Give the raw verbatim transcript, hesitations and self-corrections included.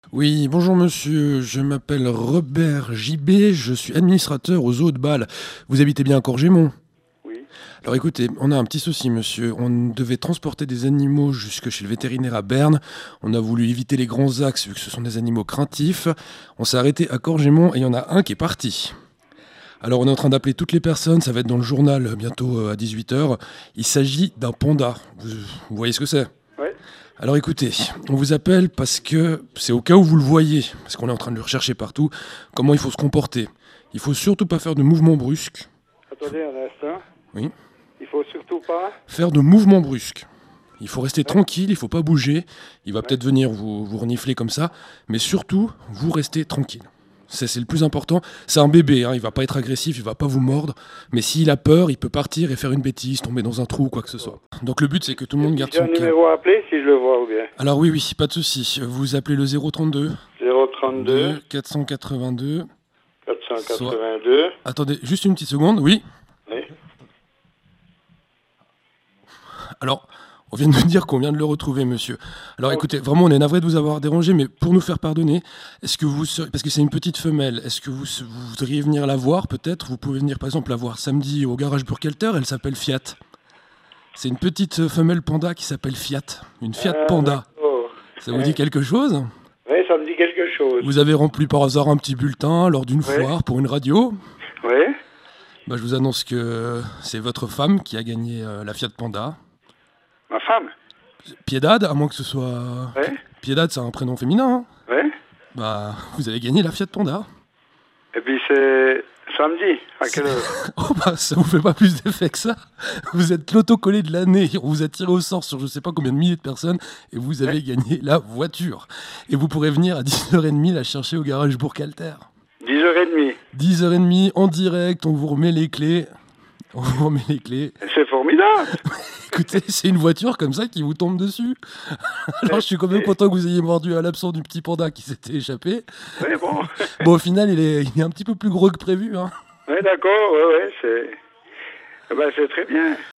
Oui, bonjour monsieur, je m'appelle Robert Gibet, je suis administrateur au zoo de Bâle. Vous habitez bien à Corgémont? Oui. Alors écoutez, on a un petit souci monsieur, on devait transporter des animaux jusque chez le vétérinaire à Berne. On a voulu éviter les grands axes vu que ce sont des animaux craintifs. On s'est arrêté à Corgémont et il y en a un qui est parti. Alors on est en train d'appeler toutes les personnes, ça va être dans le journal euh, bientôt euh, à dix-huit heures. Il s'agit d'un panda. Vous, vous voyez ce que c'est? Ouais. Alors écoutez, on vous appelle parce que c'est au cas où vous le voyez, parce qu'on est en train de le rechercher partout, comment il faut se comporter. Il faut surtout pas faire de mouvements brusques. Attendez un instant. Oui. Il faut surtout pas. Faire de mouvements brusques. Il faut rester Ouais. tranquille, il faut pas bouger. Il va Ouais. peut-être venir vous, vous renifler comme ça, mais surtout, vous restez tranquille. C'est c'est le plus important. C'est un bébé, hein, il va pas être agressif, il va pas vous mordre. Mais s'il a peur, il peut partir et faire une bêtise, tomber dans un trou ou quoi que ce soit. Donc le but, c'est que tout le monde garde J'ai un son calme. numéro à appeler si je le vois ou bien. Alors oui, oui, pas de souci. Vous appelez le zéro trente-deux zéro trente-deux quatre cent quatre-vingt-deux. quatre cent quatre-vingt-deux. Attendez, juste une petite seconde, oui. Oui. Alors, on vient de me dire qu'on vient de le retrouver, monsieur. Alors Oh. écoutez, vraiment, on est navré de vous avoir dérangé, mais pour nous faire pardonner, est-ce que vous serez... Parce que c'est une petite femelle, est-ce que vous, vous voudriez venir la voir, peut-être? Vous pouvez venir, par exemple, la voir samedi au garage Burkhalter, elle s'appelle Fiat. C'est une petite femelle panda qui s'appelle Fiat. Une Fiat Ah, Panda. d'accord. Ça vous Ouais. dit quelque chose? Oui, ça me dit quelque chose. Vous avez rempli par hasard un petit bulletin lors d'une Ouais. foire pour une radio? Oui. Bah, je vous annonce que c'est votre femme qui a gagné euh, la Fiat Panda. Ma femme. Piedade, à moins que ce soit... Oui. Piedade, c'est un prénom féminin, hein. Oui. Bah, vous avez gagné la Fiat Panda. Et puis c'est samedi. À quelle heure? Oh bah, ça vous fait pas plus d'effet que ça. Vous êtes l'autocollé de l'année. On vous a tiré au sort sur je sais pas combien de milliers de personnes et vous avez gagné la voiture. Et vous pourrez venir à dix heures trente la chercher au garage Burkhalter. dix heures trente. dix heures trente en direct, on vous remet les clés. On vous remet les clés. C'est formidable. Écoutez, c'est une voiture comme ça qui vous tombe dessus. Alors je suis quand même content que vous ayez mordu à l'absent du petit panda qui s'était échappé. Oui, bon. Bon, au final, il est, il est un petit peu plus gros que prévu, hein. Oui, d'accord. Oui, oui, c'est... Eh ben, c'est très bien.